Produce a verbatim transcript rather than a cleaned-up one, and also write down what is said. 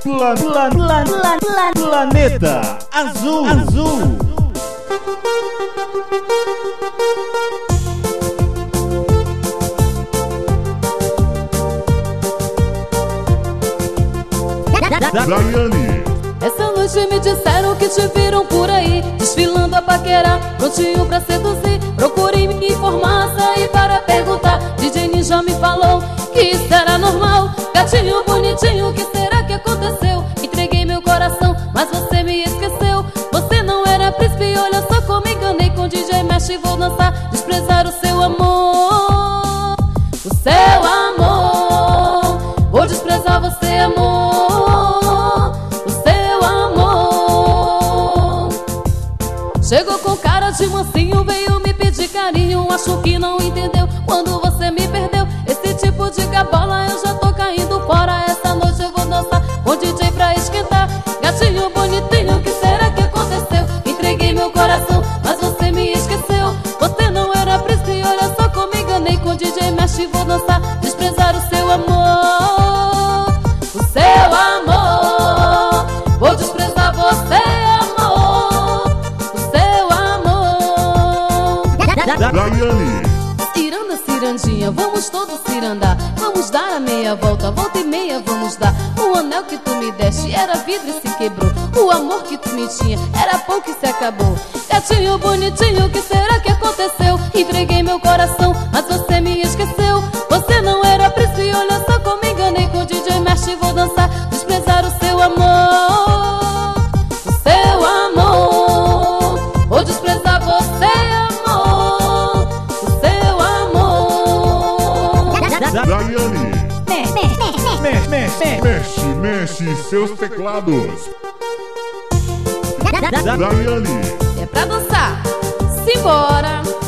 Plan, plan, plan, plan, plan, Planeta Azul. Azul. Daiane. Essa noite me disseram que te viram por aí, desfilando a paquera, prontinho pra seduzir. Procurei me informar, saí para perguntar. D J Ninja me falou que isso era normal. Gatinho bonitinho, que será que aconteceu? Entreguei meu coração, mas você me esqueceu. Você não era príncipe, olha só como enganei. Com D J Mexe vou dançar, desprezar o seu amor. O seu amor, vou desprezar você, amor. Chegou com cara de mansinho, veio me pedir carinho. Acho que não entendeu quando você me perdeu. Esse tipo de gabola eu já tô caindo fora. Essa noite eu vou dançar com D J pra esquentar. Gatinho bonitinho, que será que aconteceu? Entreguei meu coração, mas você me esqueceu. Você não era príncipe, olha só como enganei. Com D J Mexe vou dançar, desprezar o seu amor. O seu amor, vou desprezar você, Daiane. Ciranda, cirandinha, vamos todos cirandar. Vamos dar a meia volta, volta e meia vamos dar. O anel que tu me deste era vidro e se quebrou. O amor que tu me tinha era pão que se acabou. Gatinho bonitinho, que será que aconteceu? Entreguei meu coração, mas você me esqueceu. Você não era príncipe, olha só como enganei. Com D J Mexe vou dançar, desprezar o seu amor. O seu amor, vou desprezar você, Daiane. Mexe, mexe, Mexe, mexe seus teclados. Daiane. É pra dançar, simbora.